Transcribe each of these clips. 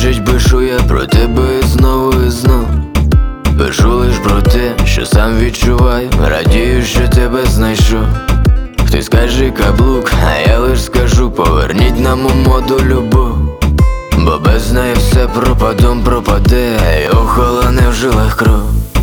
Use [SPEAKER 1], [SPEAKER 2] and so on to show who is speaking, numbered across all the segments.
[SPEAKER 1] значить пишу я про тебе знову і знов. Пишу лиш про те, що сам відчуваю, радію, що тебе знайшов. Хтось скаже каблук, а я лиш скажу: поверніть нам у моду любов. Бо без неї все пропадом пропаде, й охолоне в жилах кров.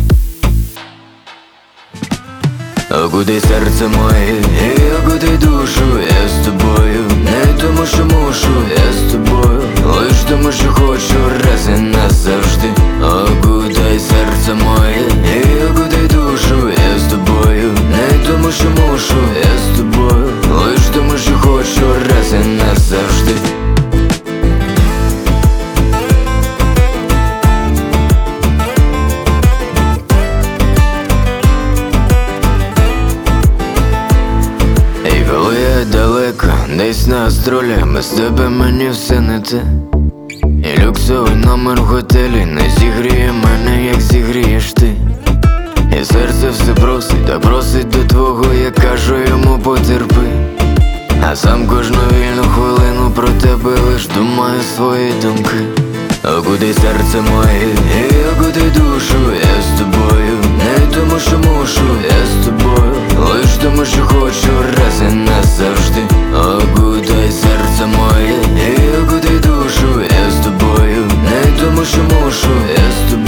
[SPEAKER 1] Окутай серце моє, і окутай душу, я з тобою, не тому що мушу, я з тобою, лиш тому що хочу раз і назавжди. Окутай серце моє, і окутай душу, я з тобою, не тому що мушу, я з тобою, лиш тому що хочу раз і назавжди. Далеко, десь на гастролях, без тебе мені все не те. І люксовий номер в готелі не зігріє мене, як зігрієш ти. І серце все просить, та просить до твого, я кажу йому: потерпи. А сам кожну вільну хвилину про тебе лиш думаю свої думки. Окутай серце моє, і окутай душу, я з тобою, не тому що мушу, я з тобою, лиш тому що хочу раз і назавжди. Окутай серце моє, і окутай душу, я з тобою, не тому що мушу, я з тобою.